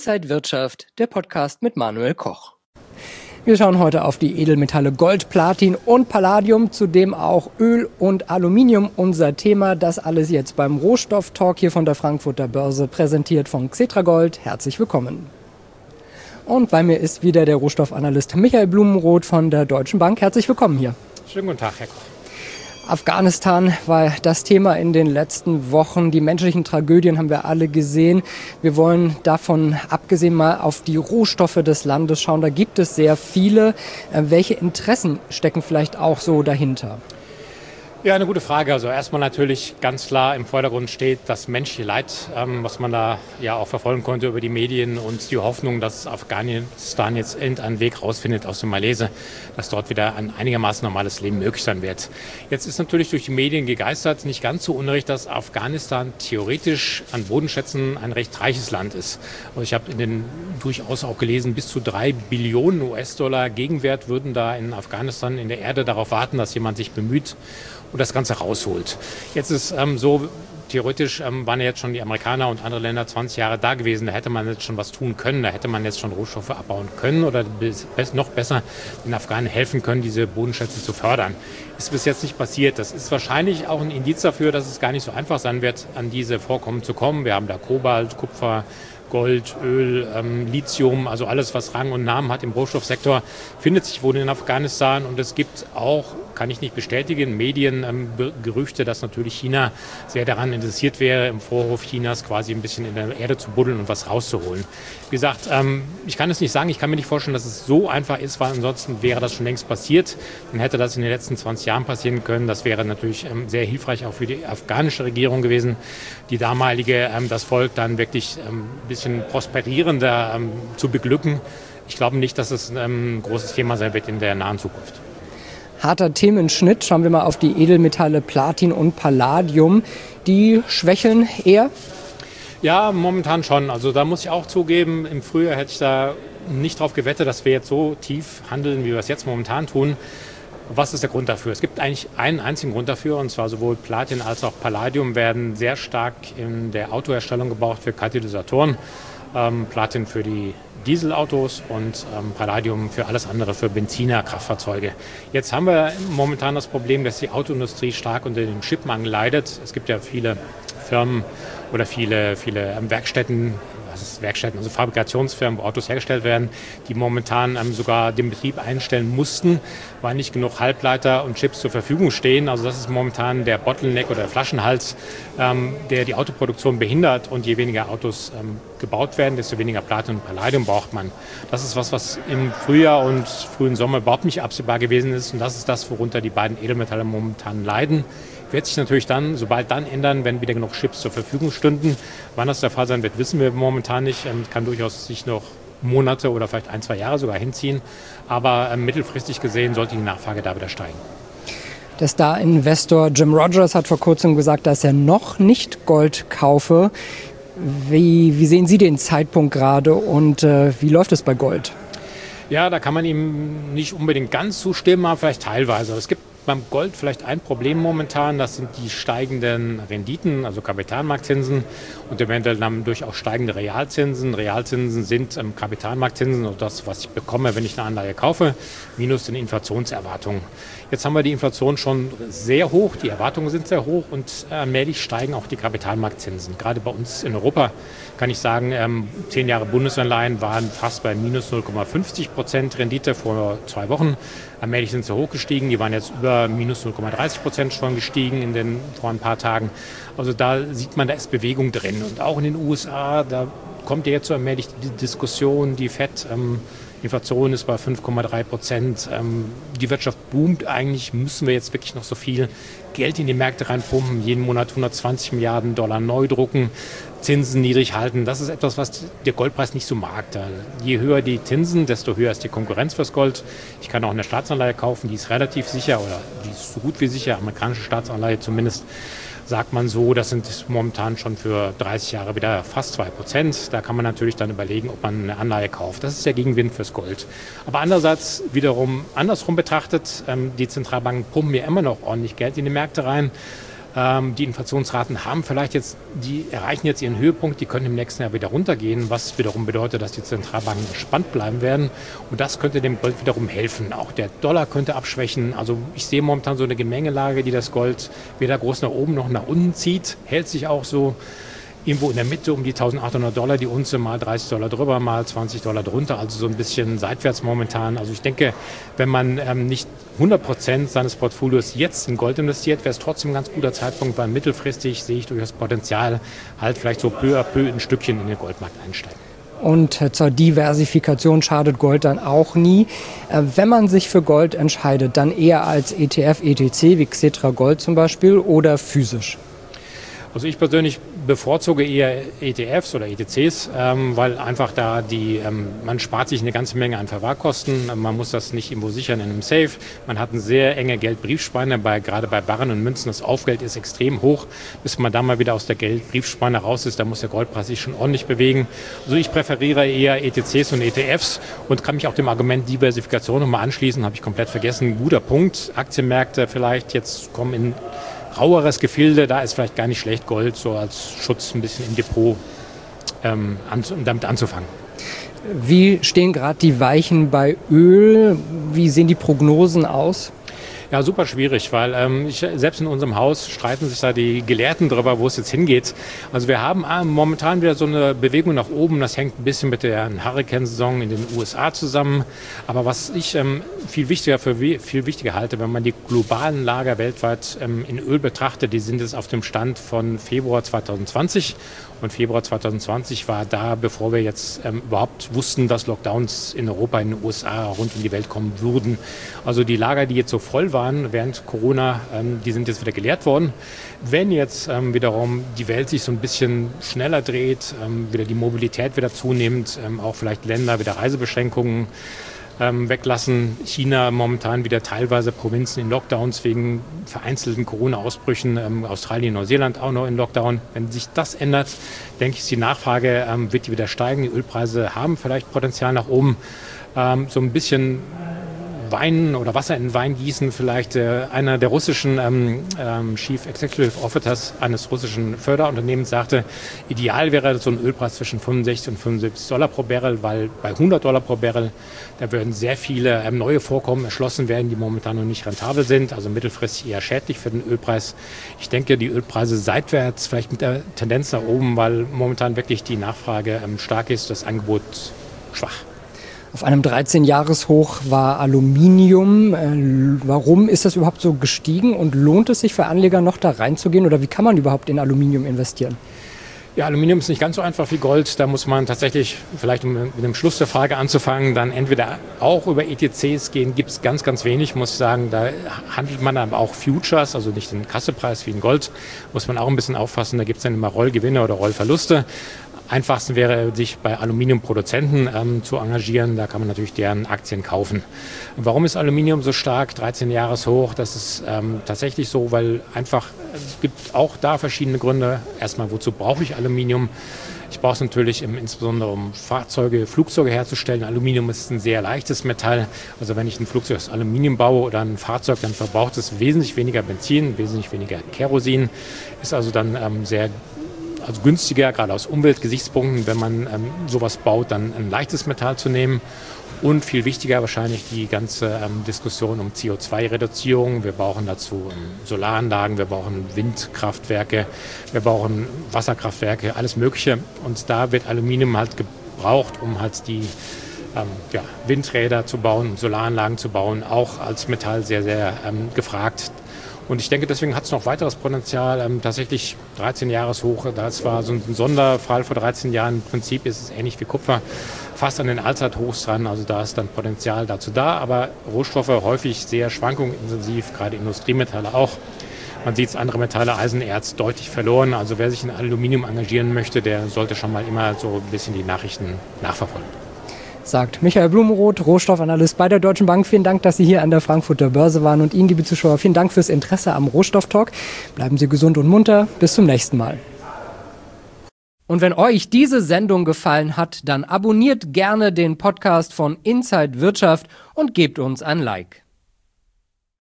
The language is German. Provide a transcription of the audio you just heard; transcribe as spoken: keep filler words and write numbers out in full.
Inside Wirtschaft, der Podcast mit Manuel Koch. Wir schauen heute auf die Edelmetalle Gold, Platin und Palladium, zudem auch Öl und Aluminium unser Thema. Das alles jetzt beim Rohstoff-Talk hier von der Frankfurter Börse, präsentiert von Xetra Gold. Herzlich willkommen. Und bei mir ist wieder der Rohstoffanalyst Michael Blumenroth von der Deutschen Bank. Herzlich willkommen hier. Schönen guten Tag, Herr Koch. Afghanistan war das Thema in den letzten Wochen. Die menschlichen Tragödien haben wir alle gesehen. Wir wollen davon abgesehen mal auf die Rohstoffe des Landes schauen. Da gibt es sehr viele. Welche Interessen stecken vielleicht auch so dahinter? Ja, eine gute Frage. Also erstmal natürlich ganz klar im Vordergrund steht das menschliche Leid, ähm, was man da ja auch verfolgen konnte über die Medien und die Hoffnung, dass Afghanistan jetzt irgendeinen Weg rausfindet aus dem Malaise, dass dort wieder ein einigermaßen normales Leben möglich sein wird. Jetzt ist natürlich durch die Medien gegeistert, nicht ganz so unrecht, dass Afghanistan theoretisch an Bodenschätzen ein recht reiches Land ist. Also ich habe in den durchaus auch gelesen, bis zu drei Billionen U S-Dollar Gegenwert würden da in Afghanistan in der Erde darauf warten, dass jemand sich bemüht und das Ganze rausholt. Jetzt ist ähm, so, theoretisch ähm, waren ja jetzt schon die Amerikaner und andere Länder zwanzig Jahre da gewesen. Da hätte man jetzt schon was tun können. Da hätte man jetzt schon Rohstoffe abbauen können oder bis, noch besser den Afghanen helfen können, diese Bodenschätze zu fördern. Ist bis jetzt nicht passiert. Das ist wahrscheinlich auch ein Indiz dafür, dass es gar nicht so einfach sein wird, an diese Vorkommen zu kommen. Wir haben da Kobalt, Kupfer, Gold, Öl, ähm, Lithium, also alles, was Rang und Namen hat im Rohstoffsektor, findet sich wohl in Afghanistan. Und es gibt auch, kann ich nicht bestätigen, Medien, ähm, Gerüchte, dass natürlich China sehr daran interessiert wäre, im Vorhof Chinas quasi ein bisschen in der Erde zu buddeln und was rauszuholen. Wie gesagt, ähm, ich kann es nicht sagen, ich kann mir nicht vorstellen, dass es so einfach ist, weil ansonsten wäre das schon längst passiert. Dann hätte das in den letzten zwanzig Jahren passieren können. Das wäre natürlich ähm, sehr hilfreich auch für die afghanische Regierung gewesen, die damalige, ähm, das Volk dann wirklich ähm, ein bisschen prosperierender ähm, zu beglücken. Ich glaube nicht, dass es ähm, ein großes Thema sein wird in der nahen Zukunft. Harter Themenschnitt. Schauen wir mal auf die Edelmetalle Platin und Palladium. Die schwächeln eher? Ja, momentan schon. Also da muss ich auch zugeben, im Frühjahr hätte ich da nicht drauf gewettet, dass wir jetzt so tief handeln, wie wir es jetzt momentan tun. Was ist der Grund dafür? Es gibt eigentlich einen einzigen Grund dafür, und zwar sowohl Platin als auch Palladium werden sehr stark in der Autoherstellung gebraucht für Katalysatoren. Ähm, Platin für die Dieselautos und ähm, Palladium für alles andere, für Benziner, Kraftfahrzeuge. Jetzt haben wir momentan das Problem, dass die Autoindustrie stark unter dem Chipmangel leidet. Es gibt ja viele Firmen oder viele, viele ähm, Werkstätten, Werkstätten, also Fabrikationsfirmen, wo Autos hergestellt werden, die momentan ähm, sogar den Betrieb einstellen mussten, weil nicht genug Halbleiter und Chips zur Verfügung stehen. Also das ist momentan der Bottleneck oder der Flaschenhals, ähm, der die Autoproduktion behindert. Und je weniger Autos ähm, gebaut werden, desto weniger Platin und Palladium braucht man. Das ist was, was im Frühjahr und frühen Sommer überhaupt nicht absehbar gewesen ist. Und das ist das, worunter die beiden Edelmetalle momentan leiden. Wird sich natürlich dann, sobald dann ändern, wenn wieder genug Chips zur Verfügung stünden. Wann das der Fall sein wird, wissen wir momentan nicht. Es kann durchaus sich noch Monate oder vielleicht ein, zwei Jahre sogar hinziehen. Aber äh, mittelfristig gesehen sollte die Nachfrage da wieder steigen. Der Star-Investor Jim Rogers hat vor kurzem gesagt, dass er noch nicht Gold kaufe. Wie, wie sehen Sie den Zeitpunkt gerade und äh, wie läuft es bei Gold? Ja, da kann man ihm nicht unbedingt ganz zustimmen, aber vielleicht teilweise. Es gibt beim Gold vielleicht ein Problem momentan, das sind die steigenden Renditen, also Kapitalmarktzinsen und eventuell dann durch auch steigende Realzinsen. Realzinsen sind ähm, Kapitalmarktzinsen, also das, was ich bekomme, wenn ich eine Anleihe kaufe, minus den Inflationserwartungen. Jetzt haben wir die Inflation schon sehr hoch, die Erwartungen sind sehr hoch und allmählich steigen auch die Kapitalmarktzinsen. Gerade bei uns in Europa kann ich sagen, ähm, zehn Jahre Bundesanleihen waren fast bei minus null Komma fünfzig Prozent Rendite vor zwei Wochen. Allmählich sind sie hochgestiegen, die waren jetzt über minus null Komma dreißig Prozent schon gestiegen in den, vor ein paar Tagen. Also da sieht man, da ist Bewegung drin. Und auch in den U S A, da kommt ja jetzt so allmählich die Diskussion, die Fed, ähm, Inflation ist bei fünf Komma drei Prozent. Ähm, die Wirtschaft boomt. Eigentlich müssen wir jetzt wirklich noch so viel Geld in die Märkte reinpumpen, jeden Monat hundertzwanzig Milliarden Dollar neu drucken, Zinsen niedrig halten. Das ist etwas, was der Goldpreis nicht so mag. Da, je höher die Zinsen, desto höher ist die Konkurrenz fürs Gold. Ich kann auch eine Staatsanleihe kaufen, die ist relativ sicher oder die ist so gut wie sicher, amerikanische Staatsanleihe zumindest. Sagt man so, das sind momentan schon für dreißig Jahre wieder fast zwei Prozent. Da kann man natürlich dann überlegen, ob man eine Anleihe kauft. Das ist der Gegenwind fürs Gold. Aber andererseits wiederum andersrum betrachtet, ähm, die Zentralbanken pumpen ja immer noch ordentlich Geld in die Märkte rein. Ähm, die Inflationsraten haben vielleicht jetzt, die erreichen jetzt ihren Höhepunkt, die können im nächsten Jahr wieder runtergehen, was wiederum bedeutet, dass die Zentralbanken entspannt bleiben werden. Und das könnte dem Gold wiederum helfen. Auch der Dollar könnte abschwächen. Also ich sehe momentan so eine Gemengelage, die das Gold weder groß nach oben noch nach unten zieht. Hält sich auch so irgendwo in der Mitte um die eintausendachthundert Dollar, die Unze mal dreißig Dollar drüber, mal zwanzig Dollar drunter, also so ein bisschen seitwärts momentan. Also ich denke, wenn man ähm, nicht hundert Prozent seines Portfolios jetzt in Gold investiert, wäre es trotzdem ein ganz guter Zeitpunkt, weil mittelfristig sehe ich durchaus Potenzial, halt vielleicht so peu à peu ein Stückchen in den Goldmarkt einsteigen. Und zur Diversifikation schadet Gold dann auch nie. Wenn man sich für Gold entscheidet, dann eher als E T F, E T C, wie Xetra Gold zum Beispiel, oder physisch? Also ich persönlich bevorzuge eher E T Fs oder E T Cs, ähm, weil einfach da die, ähm, man spart sich eine ganze Menge an Verwahrkosten, man muss das nicht irgendwo sichern in einem Safe, man hat eine sehr enge Geldbriefspanne, bei, gerade bei Barren und Münzen, das Aufgeld ist extrem hoch, bis man dann mal wieder aus der Geldbriefspanne raus ist, da muss der Goldpreis sich schon ordentlich bewegen. Also ich präferiere eher E T Cs und E T Fs und kann mich auch dem Argument Diversifikation nochmal anschließen, habe ich komplett vergessen, guter Punkt, Aktienmärkte vielleicht jetzt kommen in raueres Gefilde, da ist vielleicht gar nicht schlecht, Gold so als Schutz ein bisschen im Depot ähm, an, damit anzufangen. Wie stehen gerade die Weichen bei Öl? Wie sehen die Prognosen aus? Ja, super schwierig, weil ähm, ich, selbst in unserem Haus streiten sich da die Gelehrten darüber, wo es jetzt hingeht. Also wir haben äh, momentan wieder so eine Bewegung nach oben. Das hängt ein bisschen mit der Hurrikansaison in den U S A zusammen. Aber was ich ähm, viel wichtiger für viel wichtiger halte, wenn man die globalen Lager weltweit ähm, in Öl betrachtet, die sind jetzt auf dem Stand von Februar zwanzig zwanzig. Und Februar zwanzig zwanzig war da, bevor wir jetzt ähm, überhaupt wussten, dass Lockdowns in Europa, in den U S A, rund um die Welt kommen würden. Also die Lager, die jetzt so voll waren während Corona, ähm, die sind jetzt wieder geleert worden. Wenn jetzt ähm, wiederum die Welt sich so ein bisschen schneller dreht, ähm, wieder die Mobilität wieder zunimmt, ähm, auch vielleicht Länder wieder Reisebeschränkungen Ähm, weglassen. China momentan wieder teilweise Provinzen in Lockdowns wegen vereinzelten Corona-Ausbrüchen. Ähm, Australien, Neuseeland auch noch in Lockdown. Wenn sich das ändert, denke ich, die Nachfrage ähm, wird die wieder steigen. Die Ölpreise haben vielleicht Potenzial nach oben. Ähm, so ein bisschen Wein oder Wasser in Wein gießen. Vielleicht äh, einer der russischen ähm, ähm, Chief Executive Officers eines russischen Förderunternehmens sagte, ideal wäre so ein Ölpreis zwischen fünfundsechzig und fünfundsiebzig Dollar pro Barrel, weil bei hundert Dollar pro Barrel, da würden sehr viele ähm, neue Vorkommen erschlossen werden, die momentan noch nicht rentabel sind, also mittelfristig eher schädlich für den Ölpreis. Ich denke, die Ölpreise seitwärts, vielleicht mit der Tendenz nach oben, weil momentan wirklich die Nachfrage ähm, stark ist, das Angebot schwach. Auf einem dreizehn-Jahres-Hoch war Aluminium. Warum ist das überhaupt so gestiegen und lohnt es sich für Anleger noch da reinzugehen oder wie kann man überhaupt in Aluminium investieren? Ja, Aluminium ist nicht ganz so einfach wie Gold. Da muss man tatsächlich, vielleicht um mit dem Schluss der Frage anzufangen, dann entweder auch über E T Cs gehen, gibt es ganz, ganz wenig, muss ich sagen. Da handelt man aber auch Futures, also nicht den Kassepreis wie in Gold, muss man auch ein bisschen aufpassen. Da gibt es dann immer Rollgewinne oder Rollverluste. Einfachsten wäre, sich bei Aluminiumproduzenten ähm, zu engagieren. Da kann man natürlich deren Aktien kaufen. Und warum ist Aluminium so stark? dreizehn Jahreshoch. Das ist ähm, tatsächlich so, weil einfach, es gibt auch da verschiedene Gründe. Erstmal, wozu brauche ich Aluminium? Ich brauche es natürlich im, insbesondere, um Fahrzeuge, Flugzeuge herzustellen. Aluminium ist ein sehr leichtes Metall. Also wenn ich ein Flugzeug aus Aluminium baue oder ein Fahrzeug, dann verbraucht es wesentlich weniger Benzin, wesentlich weniger Kerosin. Ist also dann ähm, sehr Also günstiger, gerade aus Umweltgesichtspunkten, wenn man ähm, sowas baut, dann ein leichtes Metall zu nehmen. Und viel wichtiger wahrscheinlich die ganze ähm, Diskussion um C O zwei Reduzierung. Wir brauchen dazu ähm, Solaranlagen, wir brauchen Windkraftwerke, wir brauchen Wasserkraftwerke, alles Mögliche. Und da wird Aluminium halt gebraucht, um halt die ähm, ja, Windräder zu bauen, Solaranlagen zu bauen, auch als Metall sehr, sehr ähm, gefragt. Und ich denke, deswegen hat es noch weiteres Potenzial. Ähm, tatsächlich dreizehn Jahreshoch, das war so ein Sonderfall vor dreizehn Jahren. Im Prinzip ist es ähnlich wie Kupfer, fast an den Allzeithochs dran. Also da ist dann Potenzial dazu da. Aber Rohstoffe häufig sehr schwankungsintensiv, gerade Industriemetalle auch. Man sieht es, andere Metalle, Eisen, Erz, deutlich verloren. Also wer sich in Aluminium engagieren möchte, der sollte schon mal immer so ein bisschen die Nachrichten nachverfolgen. Sagt Michael Blumenroth, Rohstoffanalyst bei der Deutschen Bank. Vielen Dank, dass Sie hier an der Frankfurter Börse waren und Ihnen, liebe Zuschauer, vielen Dank fürs Interesse am Rohstofftalk. Bleiben Sie gesund und munter. Bis zum nächsten Mal. Und wenn euch diese Sendung gefallen hat, dann abonniert gerne den Podcast von Inside Wirtschaft und gebt uns ein Like.